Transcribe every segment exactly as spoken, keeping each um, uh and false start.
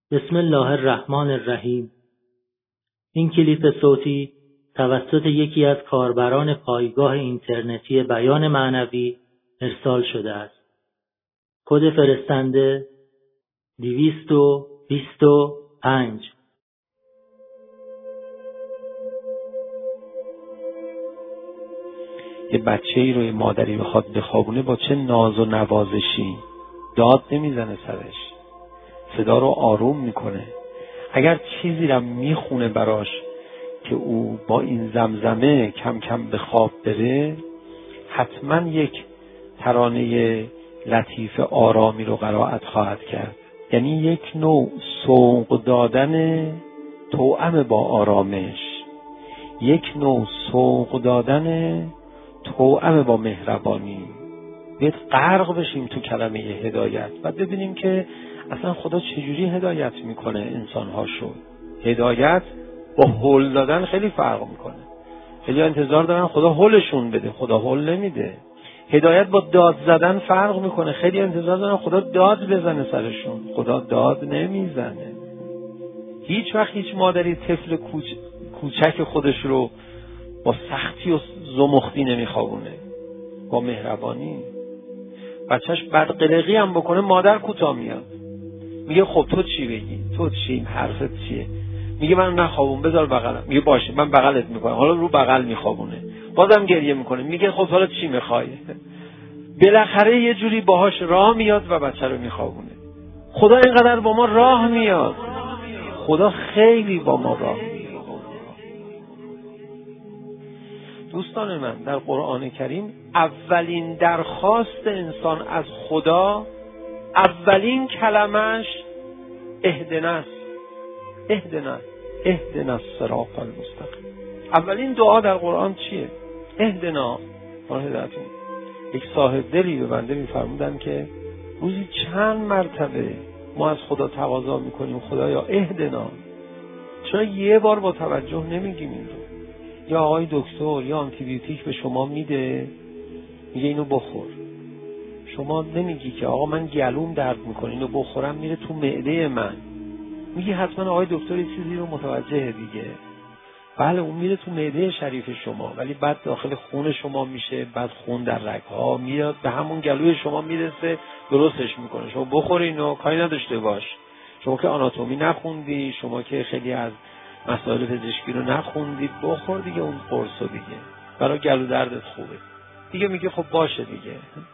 بسم الله الرحمن الرحیم. این کلیپ صوتی توسط یکی از کاربران پایگاه اینترنتی بیان معنوی ارسال شده است. کد فرستنده دویست و بیست و پنج. یه بچه ای رو یه مادری بخواد بخوابونه با چه ناز و نوازشی، داد نمیزنه سرش، صدا رو آروم میکنه. اگر چیزی رو میخونه براش که او با این زمزمه کم کم به خواب بره، حتما یک ترانه لطیف آرامی رو قرائت خواهد کرد. یعنی یک نوع سوق دادن توأم با آرامش، یک نوع سوق دادن توأم با مهربانی. باید غرق بشیم تو کلمه هدایت و ببینیم که اصلا خدا چجوری هدایت میکنه انسانهاشو. هدایت با هول دادن خیلی فرق میکنه. خیلی انتظار دارن خدا هولشون بده، خدا هول نمیده. هدایت با داد زدن فرق میکنه. خیلی انتظار دارن خدا داد بزنه سرشون، خدا داد نمیزنه. هیچ وقت هیچ مادری طفل کوچ... کوچک خودش رو با سختی و زمختی نمیخوابونه، با مهربانی. بچهش بدقلقی هم بکنه مادر کوتاه میاد، میگه خب تو چی بگی، تو چی، حرفت چیه؟ میگه من نخوابون، بذار بغلم. میگه باشه من بغلت میکنم. حالا رو بغل میخوابونه، بازم گریه میکنه. میگه خب حالا چی میخوای؟ بالاخره یه جوری باهاش راه میاد و بچه رو میخوابونه. خدا اینقدر با ما راه میاد، خدا خیلی با ما راه میاد. دوستان من، در قرآن کریم اولین درخواست انسان از خدا، اولین کلمش اهدنا است. اهدنا اهدنا الصراط المستقیم. اولین دعا در قرآن چیه؟ اهدنا. هدایتون. یک صاحب دلی به بنده میفرمودن که روزی چند مرتبه ما از خدا تقاضا میکنیم خدایا اهدنا، چرا یه بار با توجه نمیگیم این رو؟ یا آقای دکتر یا آنتی بیوتیک به شما میده، میگه اینو بخور. شما نمیگی که آقا من گلوم درد میکنه اینو بخورم، میره تو معده من. میگی حتما آقای دکتر یه چیزی رو متوجه دیگه. بله اون میره تو معده شریف شما، ولی بعد داخل خون شما میشه، بعد خون در رگ‌ها میاد به همون گلوی شما میرسه، درستش میکنه. شما بخور اینو، کاری نداشته باش. شما که آناتومی نخوندی، شما که خیلی از مسائل پزشکی رو نخوندی، بخور دیگه اون قرصو دیگه، برای گلو دردت خوبه دیگه. میگه خب باشه دیگه.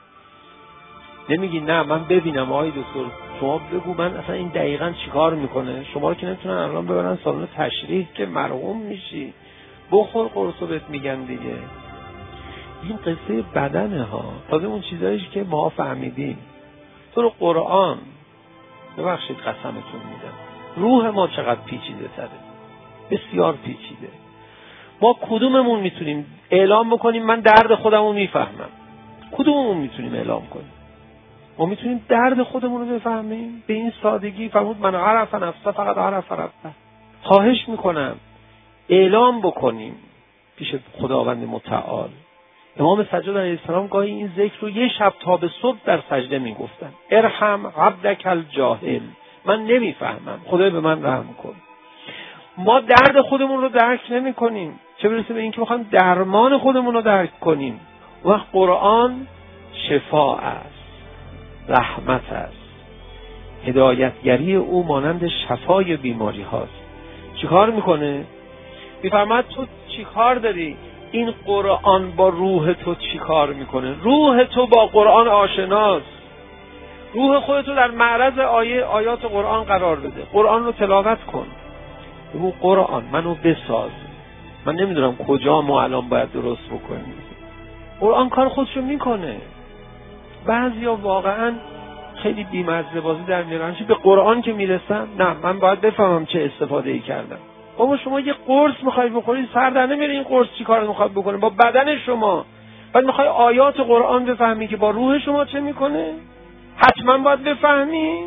نمیگی نه من ببینم آقای دکتر شما بگو من اصلا این دقیقاً چیکار میکنه. شما رو که نمیتونن الان ببرن سالن تشریح که مرحوم میشی. بخور قرصو بهت میگن دیگه. این قصه بدنه ها، تازه اون چیزاییش که ما فهمیدیم. تو قرآن ببخشید قسمتون میدم، روح ما چقدر پیچیده تره، بسیار پیچیده. ما کدوممون میتونیم اعلام بکنیم من درد خودمو میفهمم؟ کدوممون میتونیم اعلام کنیم؟ ما میتونیم درد خودمون رو بفهمیم؟ به این سادگی فرمود من عرف نفسه فقط عرف ربه. خواهش میکنم اعلام بکنیم پیش خداوند متعال. امام سجاد علیه السلام گاهی این ذکر رو یه شب تا به صبح در سجده میگفتن. ارحم عبدک الجاهل، من نمیفهمم، خدای به من رحم کن. ما درد خودمون رو درک نمی کنیم، چه برسه به این که بخوایم درمان خودمون رو درک کنیم. و قرآن شفا است، رحمت است. هدایتگری او مانند شفای بیماری هاست. چیکار میکنه؟ میفرماد تو چیکار داری؟ این قرآن با روح تو چیکار میکنه؟ روح تو با قرآن آشناست. روح خودتو در معرض آیه آیات قرآن قرار بده، قرآن رو تلاوت کن. بگو قرآن منو بساز. من نمیدونم کجا ما الان باید درست بکنیم. قرآن کار خودشو میکنه. بعضیا واقعا خیلی بی‌مزه بازی در میارن. چی به قرآن که میرسن نه من باید بفهمم چه استفاده ای کردم. بابا شما یه قرص میخوای بخوری، سر در نمیاره این قرص چی کار میخواد بکنه با بدن شما. بعد میخوای آیات قرآن بفهمی که با روح شما چه میکنه؟ حتما باید بفهمی.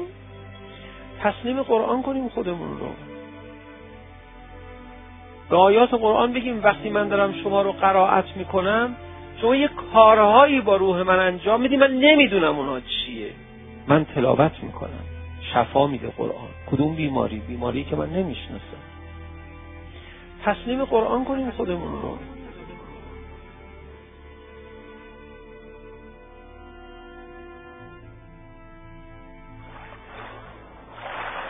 تسلیم قرآن کنیم خودمون رو. به آیات قرآن بگیم وقتی من دارم شما رو قرائت میکنم شما یه کارهایی با روح من انجام میدی، من نمیدونم اونا چیه، من تلاوت میکنم. شفا میده قرآن. کدوم بیماری؟ بیماری که من نمیشناسم. تسلیم قرآن کنیم خودمون رو.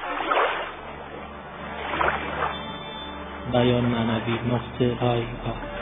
بیان معنوی نقطه های